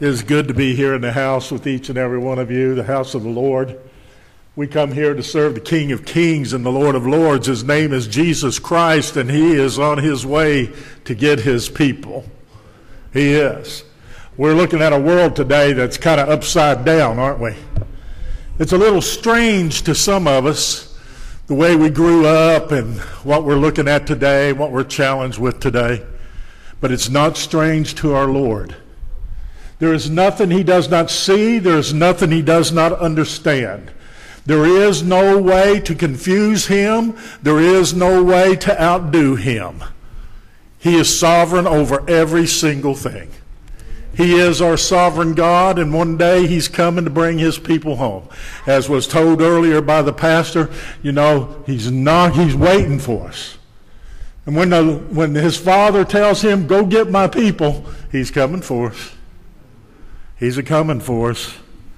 It is good to be here in the house with each and every one of you, the house of the Lord. We come here to serve the King of Kings and the Lord of Lords. His name is Jesus Christ, and He is on His way to get His people. He is. We're looking at a world today that's kind of upside down, aren't we? It's a little strange to some of us, the way we grew up and what we're looking at today, what we're challenged with today. But it's not strange to our Lord. There is nothing He does not see. There is nothing He does not understand. There is no way to confuse Him. There is no way to outdo Him. He is sovereign over every single thing. He is our sovereign God, and one day He's coming to bring His people home. As was told earlier by the pastor, He's waiting for us. And when His Father tells Him, go get my people, He's coming for us. He's a-coming for us.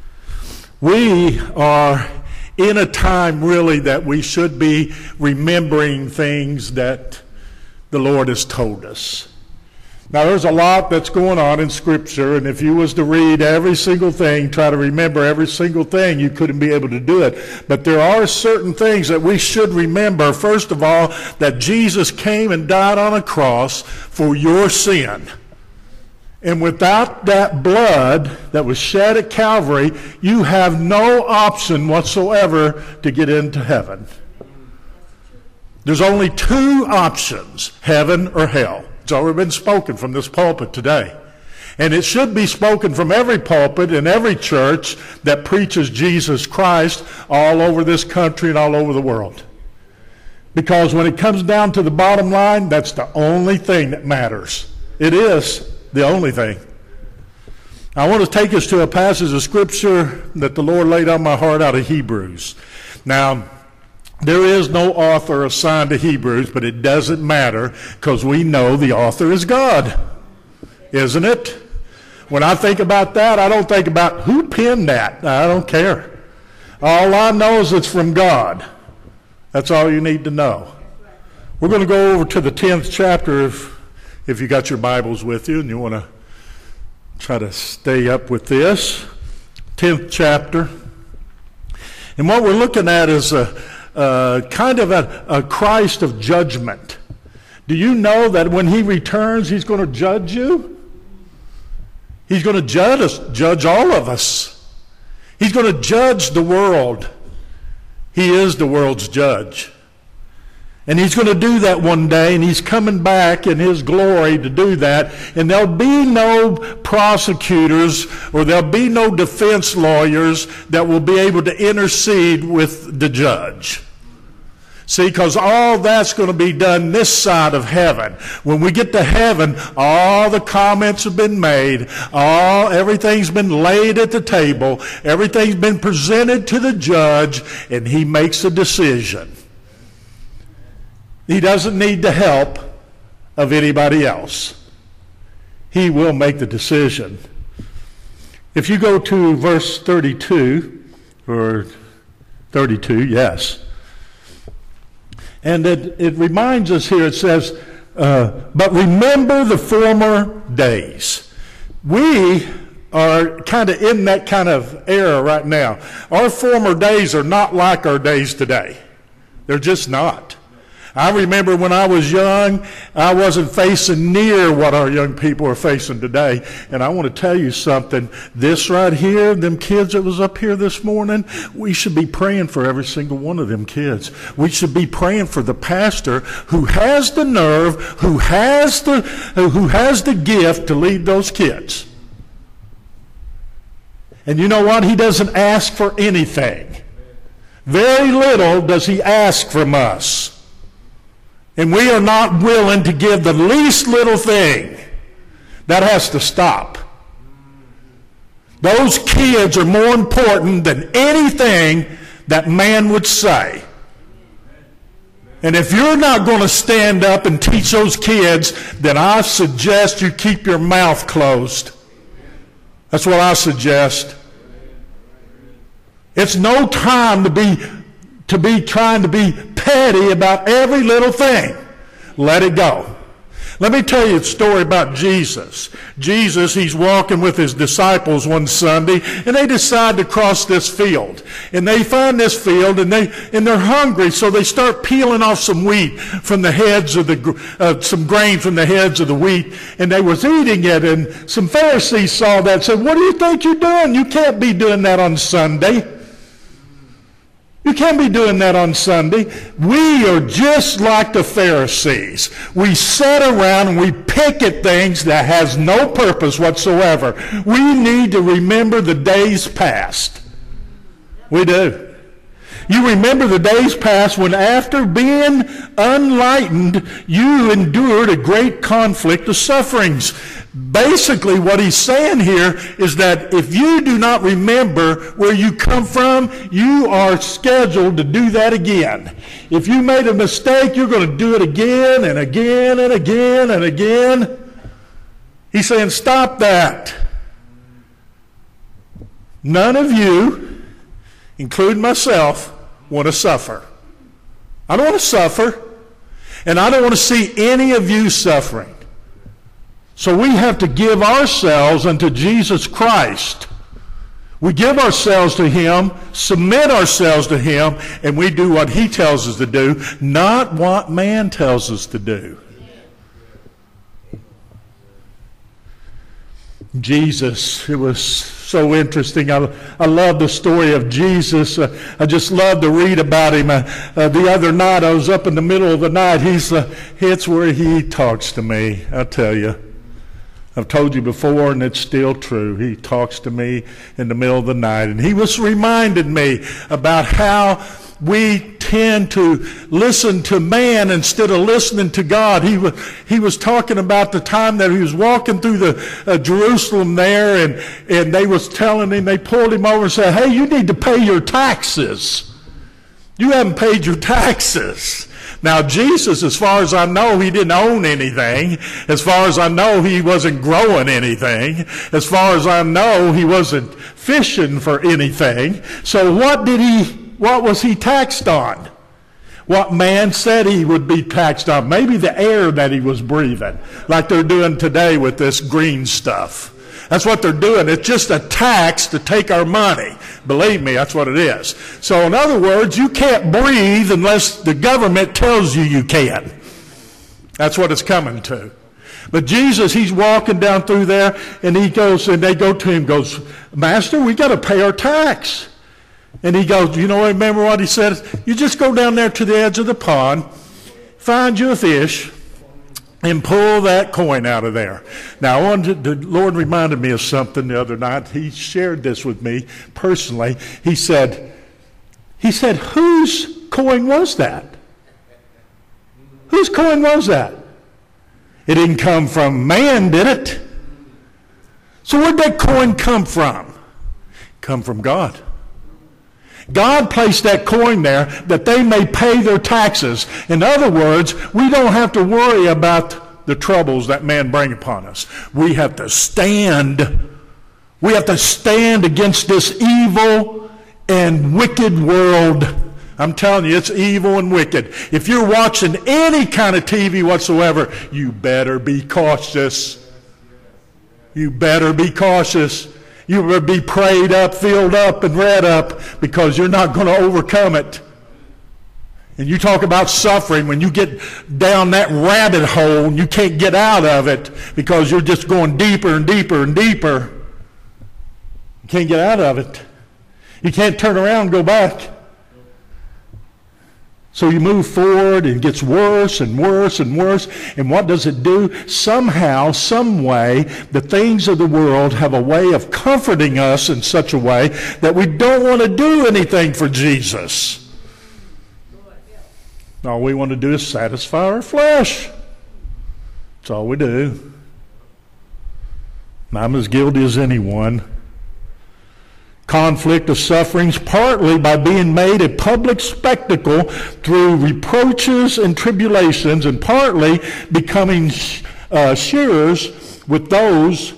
We are in a time really that we should be remembering things that the Lord has told us. Now there's a lot that's going on in Scripture, and if you was to read every single thing, try to remember every single thing, you couldn't be able to do it. But there are certain things that we should remember. First of all, that Jesus came and died on a cross for your sin. And without that blood that was shed at Calvary, you have no option whatsoever to get into heaven. There's only two options, heaven or hell. It's already been spoken from this pulpit today. And it should be spoken from every pulpit in every church that preaches Jesus Christ all over this country and all over the world. Because when it comes down to the bottom line, that's the only thing that matters. It is the only thing. I want to take us to a passage of Scripture that the Lord laid on my heart out of Hebrews. Now, there is no author assigned to Hebrews, but it doesn't matter because we know the author is God, isn't it? When I think about that, I don't think about who penned that. I don't care. All I know is it's from God. That's all you need to know. We're going to go over to the 10th chapter if you got your Bibles with you and you want to try to stay up with this. 10th chapter. And what we're looking at is kind of a Christ of judgment. Do you know that when He returns, He's going to judge you? He's going to judge all of us. He's going to judge the world. He is the world's judge. And He's going to do that one day, and He's coming back in His glory to do that. And there'll be no prosecutors or there'll be no defense lawyers that will be able to intercede with the judge. See, because all that's going to be done this side of heaven. When we get to heaven, all the comments have been made. Everything's been laid at the table. Everything's been presented to the judge, and he makes a decision. He doesn't need the help of anybody else. He will make the decision. If you go to verse 32, or 32, yes. And it reminds us here, it says, but remember the former days. We are kind of in that kind of era right now. Our former days are not like our days today. They're just not. I remember when I was young, I wasn't facing near what our young people are facing today. And I want to tell you something. This right here, them kids that was up here this morning, we should be praying for every single one of them kids. We should be praying for the pastor who has the nerve, who has the gift to lead those kids. And you know what? He doesn't ask for anything. Very little does he ask from us. And we are not willing to give the least little thing. That has to stop. Those kids are more important than anything that man would say. And if you're not going to stand up and teach those kids, then I suggest you keep your mouth closed. That's what I suggest. It's no time to be trying to be petty about every little thing. Let it go. Let me tell you a story about Jesus. Jesus, he's walking with his disciples one Sunday, and they decide to cross this field. And they find this field, and they're hungry, so they start peeling off some wheat from the heads of some grain from the heads of the wheat, and they was eating it. And some Pharisees saw that and said, "What do you think you're doing? You can't be doing that on Sunday. You can't be doing that on Sunday." We are just like the Pharisees. We sit around and we pick at things that has no purpose whatsoever. We need to remember the days past. We do. You remember the days past when after being enlightened, you endured a great conflict of sufferings. Basically, what he's saying here is that if you do not remember where you come from, you are scheduled to do that again. If you made a mistake, you're going to do it again and again and again and again. He's saying, stop that. None of you, including myself, want to suffer. I don't want to suffer, and I don't want to see any of you suffering. So we have to give ourselves unto Jesus Christ. We give ourselves to him, submit ourselves to him, and we do what he tells us to do, not what man tells us to do. Jesus, it was so interesting. I love the story of Jesus. I just love to read about him. The other night, I was up in the middle of the night. It's where he talks to me, I tell you. I've told you before, and it's still true. He talks to me in the middle of the night. And he was reminding me about how we tend to listen to man instead of listening to God. He was talking about the time that he was walking through the Jerusalem there, and they was telling him, they pulled him over and said, "Hey, you need to pay your taxes. You haven't paid your taxes." Now, Jesus, as far as I know, he didn't own anything. As far as I know, he wasn't growing anything. As far as I know, he wasn't fishing for anything. So what was he taxed on? What man said he would be taxed on? Maybe the air that he was breathing, like they're doing today with this green stuff. That's what they're doing. It's just a tax to take our money. Believe me, that's what it is. So in other words, you can't breathe unless the government tells you can. That's what it's coming to. But Jesus, he's walking down through there, and he goes, and they go to him, goes, "Master, we got to pay our tax." And he goes, remember what he said? You just go down there to the edge of the pond, find you a fish, and pull that coin out of there. Now, the Lord reminded me of something the other night. He shared this with me personally. He said, whose coin was that? Whose coin was that? It didn't come from man, did it? So where'd that coin come from? Come from God. God placed that coin there that they may pay their taxes. In other words, we don't have to worry about the troubles that man bring upon us. We have to stand. We have to stand against this evil and wicked world. I'm telling you, it's evil and wicked. If you're watching any kind of TV whatsoever, you better be cautious. You better be cautious. You better be prayed up, filled up, and read up, because you're not going to overcome it. And you talk about suffering, when you get down that rabbit hole and you can't get out of it because you're just going deeper and deeper and deeper. You can't get out of it. You can't turn around and go back. So you move forward, and it gets worse and worse and worse. And what does it do? Somehow, some way, the things of the world have a way of comforting us in such a way that we don't want to do anything for Jesus. All we want to do is satisfy our flesh. That's all we do. And I'm as guilty as anyone. Conflict of sufferings, partly by being made a public spectacle through reproaches and tribulations, and partly becoming sharers with those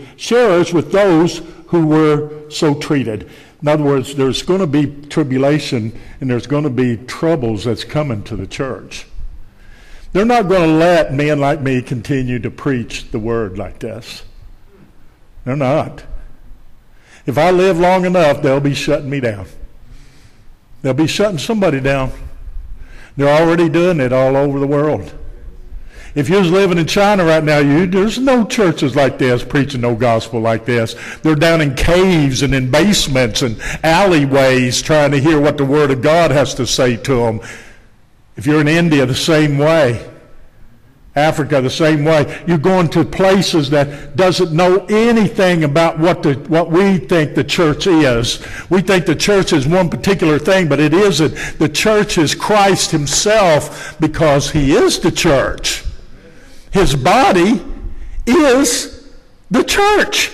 who were so treated. In other words, there's going to be tribulation and there's going to be troubles that's coming to the church. They're not going to let men like me continue to preach the word like this. They're not. If I live long enough, they'll be shutting me down. They'll be shutting somebody down. They're already doing it all over the world. If you was living in China right now, there's no churches like this preaching no gospel like this. They're down in caves and in basements and alleyways trying to hear what the Word of God has to say to them. If you're in India, the same way. Africa, the same way. You're going to places that doesn't know anything about what we think the church is. We think the church is one particular thing, but it isn't. The church is Christ himself because he is the church. His body is the church.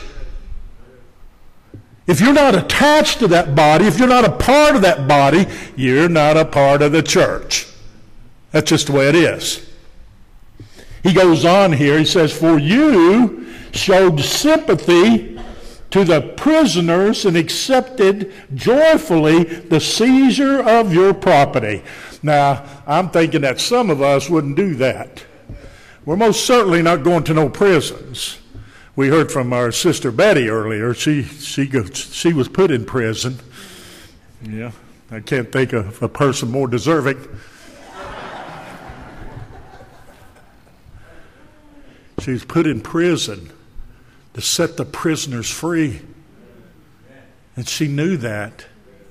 If you're not attached to that body, if you're not a part of that body, you're not a part of the church. That's just the way it is. He goes on here, he says, for you showed sympathy to the prisoners and accepted joyfully the seizure of your property. Now, I'm thinking that some of us wouldn't do that. We're most certainly not going to no prisons. We heard from our sister Betty earlier. She was put in prison. Yeah, I can't think of a person more deserving. She was put in prison to set the prisoners free. And she knew that.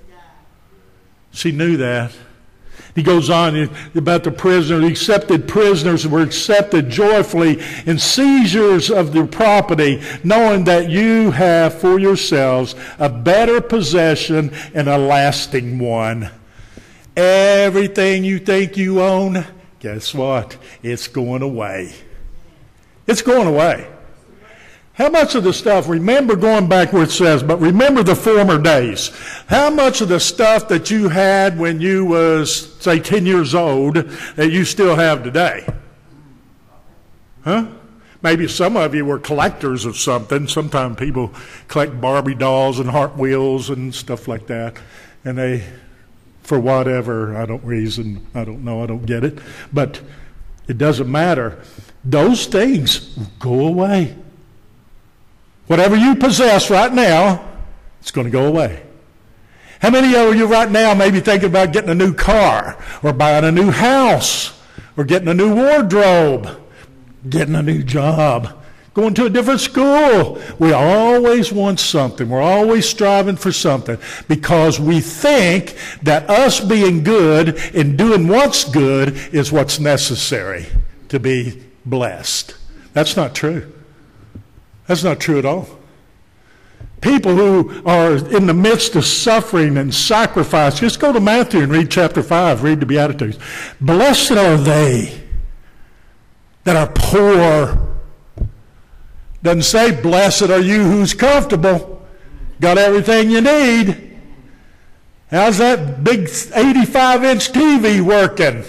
She knew that. He goes on about the prisoners. Accepted prisoners were accepted joyfully in seizures of their property, knowing that you have for yourselves a better possession and a lasting one. Everything you think you own, guess what? It's going away. It's going away. How much of the stuff, remember going back where it says, but remember the former days. How much of the stuff that you had when you was, say, 10 years old that you still have today? Huh? Maybe some of you were collectors of something. Sometimes people collect Barbie dolls and Hot Wheels and stuff like that. And they, for whatever, I don't know, I don't get it. But it doesn't matter. Those things go away. Whatever you possess right now, it's going to go away. How many of you right now maybe thinking about getting a new car or buying a new house or getting a new wardrobe, getting a new job, going to a different school? We always want something. We're always striving for something because we think that us being good and doing what's good is what's necessary to be blessed. That's not true. That's not true at all. People who are in the midst of suffering and sacrifice, just go to Matthew and read chapter 5, read the Beatitudes. Blessed are they that are poor. Doesn't say, blessed are you who's comfortable, got everything you need. How's that big 85-inch TV working?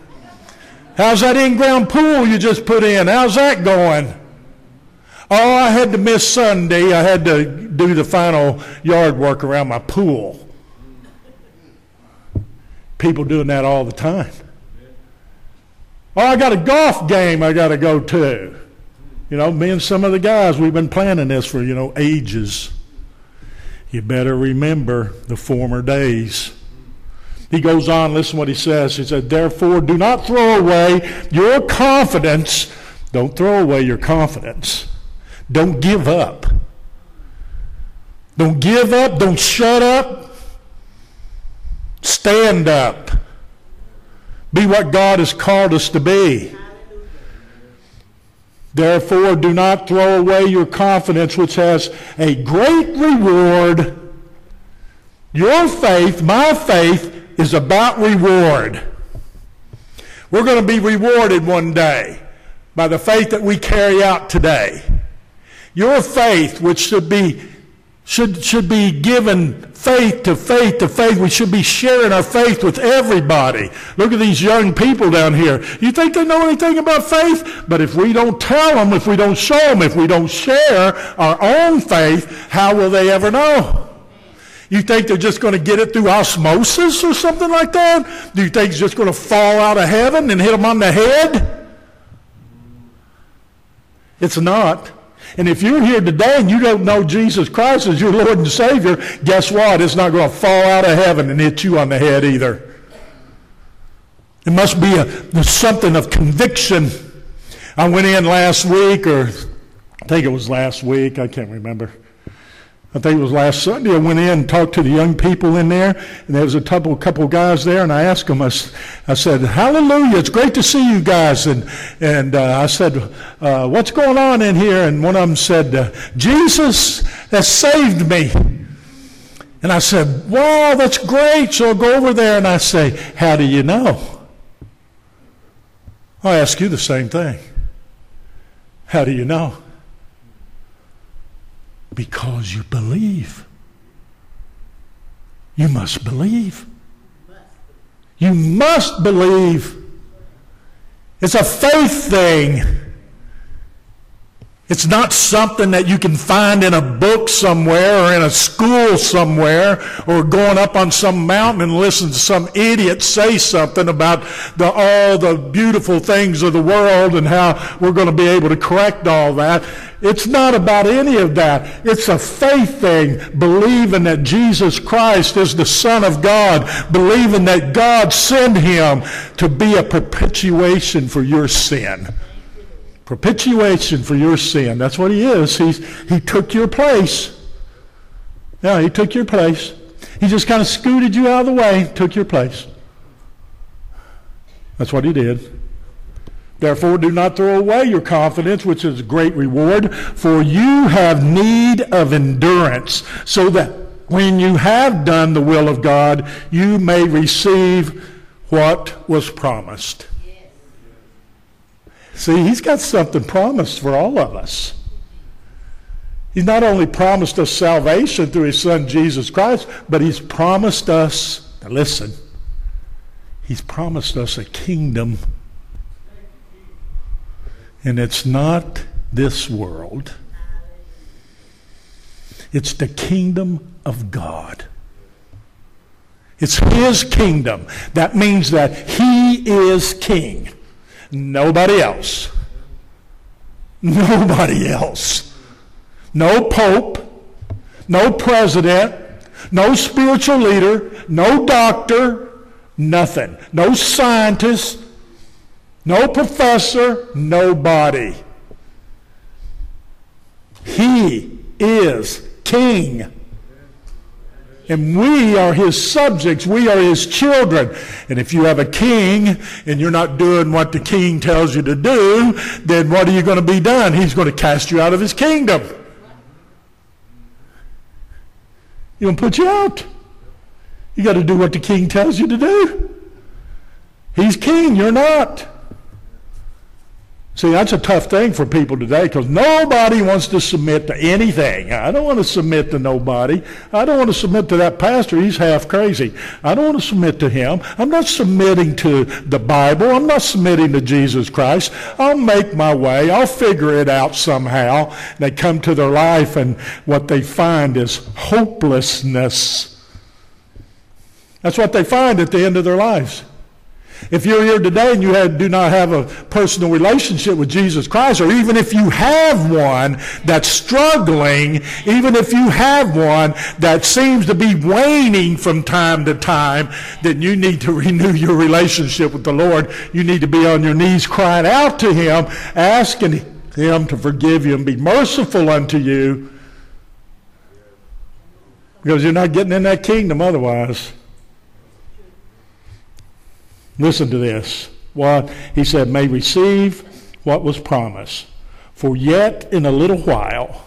How's that in-ground pool you just put in? How's that going? Oh, I had to miss Sunday. I had to do the final yard work around my pool. People doing that all the time. Oh, I got a golf game I got to go to. You know, me and some of the guys, we've been planning this for, ages. You better remember the former days. He goes on, listen what he says. He said, therefore, do not throw away your confidence. Don't throw away your confidence. Don't give up. Don't give up. Don't shut up. Stand up. Be what God has called us to be. Therefore, do not throw away your confidence, which has a great reward. Your faith, my faith, is about reward. We're going to be rewarded one day by the faith that we carry out today. Your faith, which should be given faith to faith to faith. We should be sharing our faith with everybody. Look at these young people down here. You think they know anything about faith? But if we don't tell them, if we don't show them, if we don't share our own faith, how will they ever know? You think they're just going to get it through osmosis or something like that? Do you think it's just going to fall out of heaven and hit them on the head? It's not. And if you're here today and you don't know Jesus Christ as your Lord and Savior, guess what? It's not going to fall out of heaven and hit you on the head either. It must be something of conviction. I went in last week, or I think it was last week, I can't remember. I think it was last Sunday. I went in and talked to the young people in there, and there was a couple guys there, and I asked them, I said, hallelujah, it's great to see you guys. And I said, what's going on in here? And one of them said, Jesus has saved me. And I said, wow, that's great. So I'll go over there, and I say, how do you know? I'll ask you the same thing. How do you know? Because you believe. You must believe. You must believe. It's a faith thing. It's not something that you can find in a book somewhere or in a school somewhere or going up on some mountain and listen to some idiot say something about all the beautiful things of the world and how we're going to be able to correct all that. It's not about any of that. It's a faith thing, believing that Jesus Christ is the Son of God, believing that God sent him to be a propitiation for your sin. Propitiation for your sin. That's what he is. He took your place. Yeah, he took your place. He just kind of scooted you out of the way, took your place. That's what he did. Therefore, do not throw away your confidence, which is a great reward, for you have need of endurance, so that when you have done the will of God, you may receive what was promised. See, he's got something promised for all of us. He's not only promised us salvation through his Son, Jesus Christ, but he's promised us, now listen, he's promised us a kingdom. And it's not this world. It's the kingdom of God. It's his kingdom. That means that he is king. Nobody else. Nobody else. No pope, no president, no spiritual leader, no doctor, nothing. No scientist, no professor, nobody. He is king. And we are his subjects. We are his children. And if you have a king and you're not doing what the king tells you to do, then what are you going to be done? He's going to cast you out of his kingdom. He's going to put you out. You got to do what the king tells you to do. He's king, you're not. See, that's a tough thing for people today because nobody wants to submit to anything. I don't want to submit to nobody. I don't want to submit to that pastor. He's half crazy. I don't want to submit to him. I'm not submitting to the Bible. I'm not submitting to Jesus Christ. I'll make my way. I'll figure it out somehow. They come to their life and what they find is hopelessness. That's what they find at the end of their lives. If you're here today and you do not have a personal relationship with Jesus Christ, or even if you have one that's struggling, even if you have one that seems to be waning from time to time, then you need to renew your relationship with the Lord. You need to be on your knees crying out to him, asking him to forgive you and be merciful unto you, because you're not getting in that kingdom otherwise. Listen to this. What he said, may receive what was promised. For yet in a little while,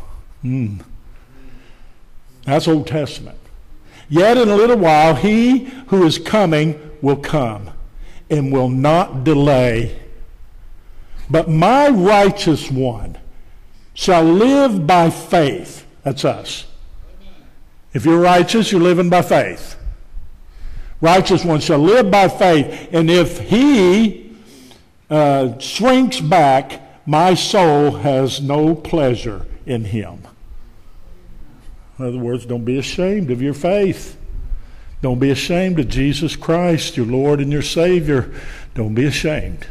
that's Old Testament. Yet in a little while, he who is coming will come and will not delay. But my righteous one shall live by faith. That's us. If you're righteous, you're living by faith. Righteous one shall live by faith, and if he shrinks back, my soul has no pleasure in him. In other words, don't be ashamed of your faith. Don't be ashamed of Jesus Christ, your Lord and your Savior. Don't be ashamed.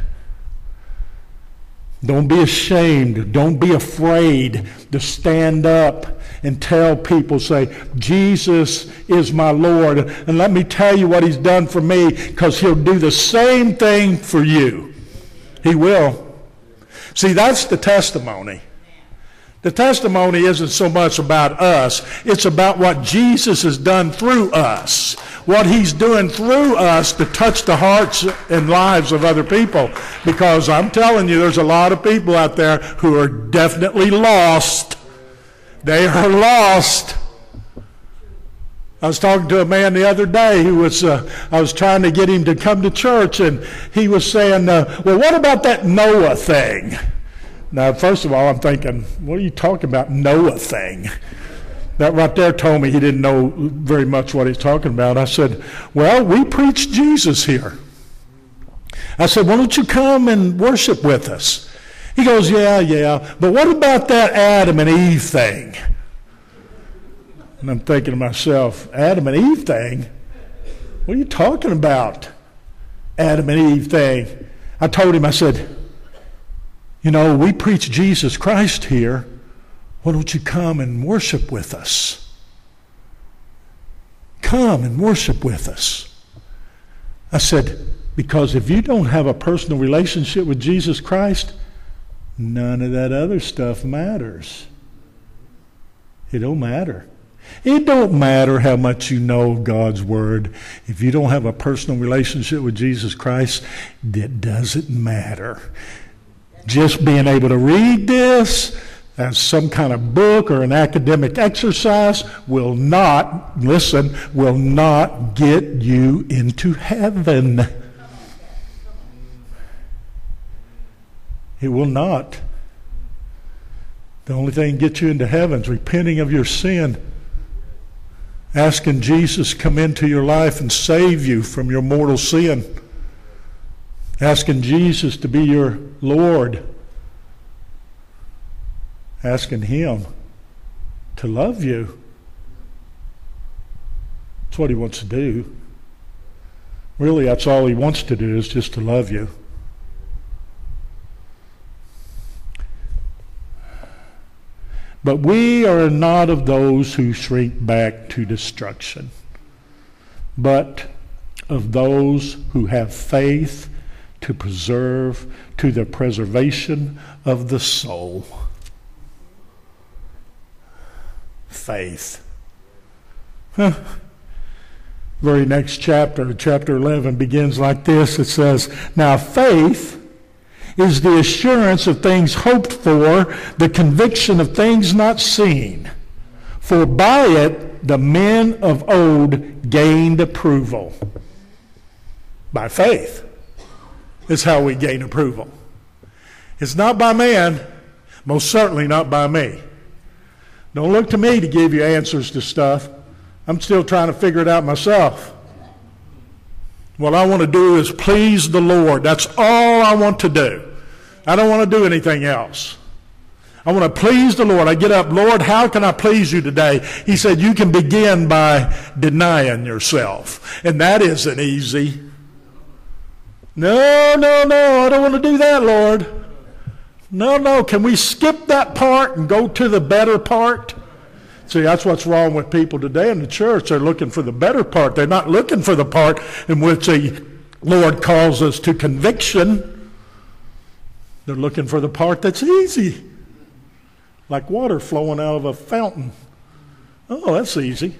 Don't be ashamed. Don't be afraid to stand up and tell people, say, Jesus is my Lord. And let me tell you what he's done for me, because he'll do the same thing for you. He will. See, that's the testimony. The testimony isn't so much about us. It's about what Jesus has done through us. What he's doing through us to touch the hearts and lives of other people. Because I'm telling you, there's a lot of people out there who are definitely lost. They are lost. I was talking to a man the other day who was, I was trying to get him to come to church, and he was saying, well, what about that Noah thing? Now, first of all, I'm thinking, what are you talking about, Noah thing? That right there told me he didn't know very much what he's talking about. I said, well, we preach Jesus here. I said, why don't you come and worship with us? He goes, yeah, but what about that Adam and Eve thing? And I'm thinking to myself, Adam and Eve thing? What are you talking about, Adam and Eve thing? I told him, I said, you know, we preach Jesus Christ here. Why don't you come and worship with us? Come and worship with us. I said, because if you don't have a personal relationship with Jesus Christ, none of that other stuff matters. It don't matter. It don't matter how much you know God's Word. If you don't have a personal relationship with Jesus Christ, it doesn't matter. Just being able to read this as some kind of book or an academic exercise will not get you into heaven. It will not. The only thing that gets you into heaven is repenting of your sin, asking Jesus come into your life and save you from your mortal sin, asking Jesus to be your Lord, asking him to love you. That's what he wants to do. Really, that's all he wants to do, is just to love you. But we are not of those who shrink back to destruction, but of those who have faith to preserve, to the preservation of the soul. Faith. Very next chapter, chapter 11, begins like this. It says, now faith is the assurance of things hoped for, the conviction of things not seen. For by it the men of old gained approval. By faith is how we gain approval. It's not by man, most certainly not by me. Don't look to me to give you answers to stuff. I'm still trying to figure it out myself. What I want to do is please the Lord. That's all I want to do. I don't want to do anything else. I want to please the Lord. I get up, Lord, how can I please you today? He said, you can begin by denying yourself. And that isn't easy. No, I don't want to do that, Lord. No, can we skip that part and go to the better part? See, that's what's wrong with people today in the church. They're looking for the better part. They're not looking for the part in which the Lord calls us to conviction. They're looking for the part that's easy, like water flowing out of a fountain. Oh, that's easy.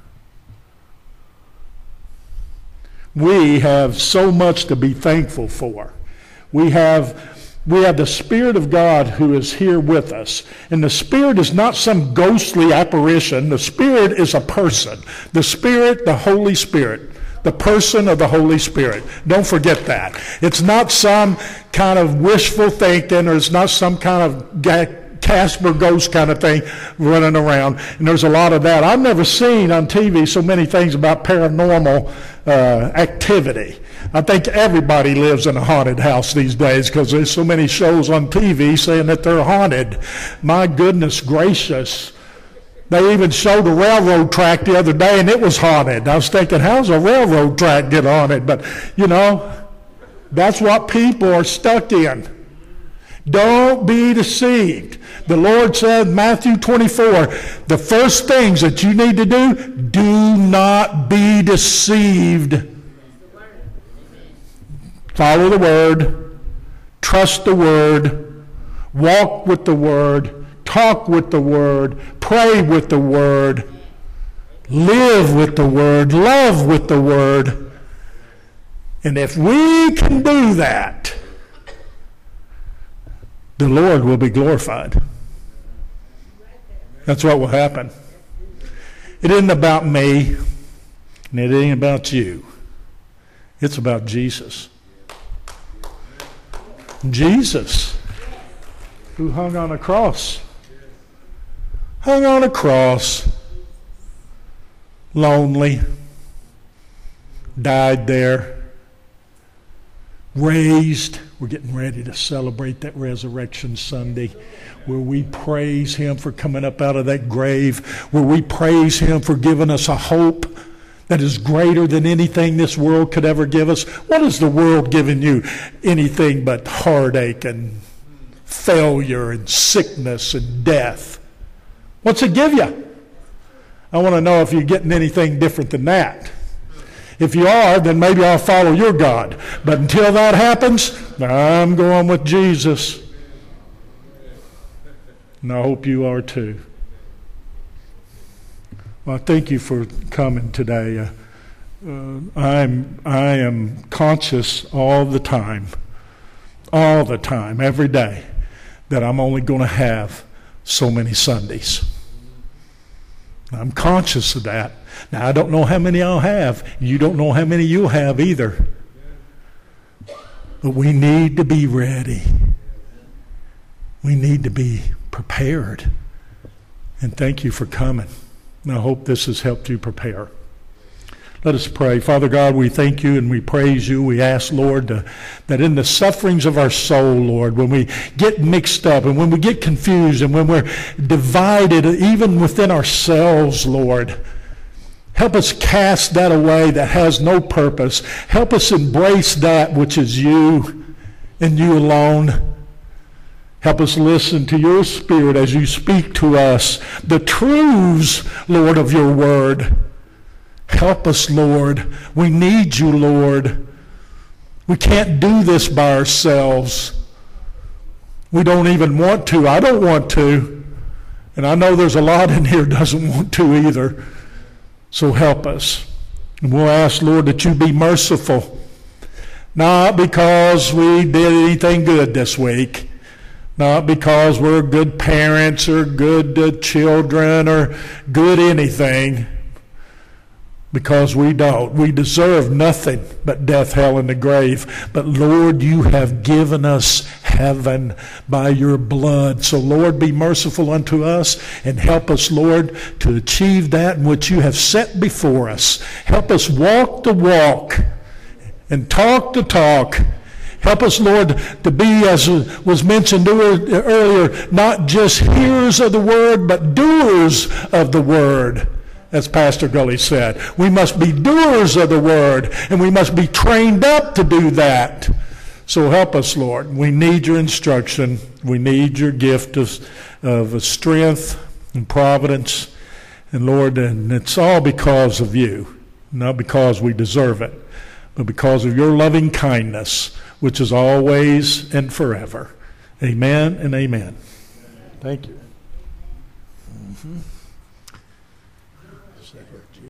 We have so much to be thankful for. We have the Spirit of God who is here with us. And the Spirit is not some ghostly apparition. The Spirit is a person. The Spirit, the Holy Spirit. The person of the Holy Spirit. Don't forget that. It's not some kind of wishful thinking, or it's not some kind of Casper ghost kind of thing running around. And there's a lot of that. I've never seen on TV so many things about paranormal activity. I think everybody lives in a haunted house these days because there's so many shows on TV saying that they're haunted. My goodness gracious. They even showed a railroad track the other day, and it was haunted. I was thinking, how's a railroad track get haunted? But, that's what people are stuck in. Don't be deceived. The Lord said, Matthew 24, the first things that you need to do not be deceived. Follow the Word. Trust the Word. Walk with the Word. Talk with the Word. Pray with the Word. Live with the Word. Love with the Word. And if we can do that, the Lord will be glorified. That's what will happen. It isn't about me, and it ain't about you. It's about Jesus. Jesus, who hung on a cross. Hung on a cross, lonely, died there, raised. We're getting ready to celebrate that Resurrection Sunday, where we praise Him for coming up out of that grave, where we praise Him for giving us a hope that is greater than anything this world could ever give us. What has the world given you? Anything but heartache and failure and sickness and death. What's it give you? I want to know if you're getting anything different than that. If you are, then maybe I'll follow your God. But until that happens, I'm going with Jesus. And I hope you are too. Well, thank you for coming today. I am conscious all the time, every day, that I'm only going to have so many Sundays. I'm conscious of that. Now, I don't know how many I'll have. You don't know how many you'll have either. But we need to be ready. We need to be prepared. And thank you for coming. And I hope this has helped you prepare. Let us pray. Father God, we thank you and we praise you. We ask, Lord, that in the sufferings of our soul, Lord, when we get mixed up and when we get confused and when we're divided, even within ourselves, Lord, help us cast that away that has no purpose. Help us embrace that which is you and you alone. Help us listen to your Spirit as you speak to us the truths, Lord, of your word. Help us, Lord. We need you, Lord. We can't do this by ourselves. We don't even want to. I don't want to. And I know there's a lot in here doesn't want to either. So help us. And we'll ask, Lord, that you be merciful. Not because we did anything good this week. Not because we're good parents or good children or good anything. Because we don't. We deserve nothing but death, hell, and the grave. But Lord, you have given us heaven by your blood. So Lord, be merciful unto us and help us, Lord, to achieve that in which you have set before us. Help us walk the walk and talk the talk. Help us, Lord, to be, as was mentioned earlier, not just hearers of the word, but doers of the word. As Pastor Gully said, we must be doers of the word, and we must be trained up to do that. So help us, Lord. We need your instruction. We need your gift of strength and providence. And Lord, and it's all because of you, not because we deserve it, but because of your loving kindness, which is always and forever. Amen and amen. Thank you.